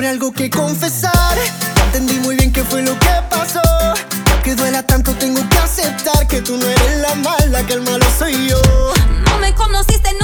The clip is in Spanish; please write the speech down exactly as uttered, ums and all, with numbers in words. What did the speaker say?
ahora hay algo que confesar. No entendí muy bien qué fue lo que pasó. Que duela tanto tengo que aceptar que tú no eres la mala, que el malo soy yo. No me conociste,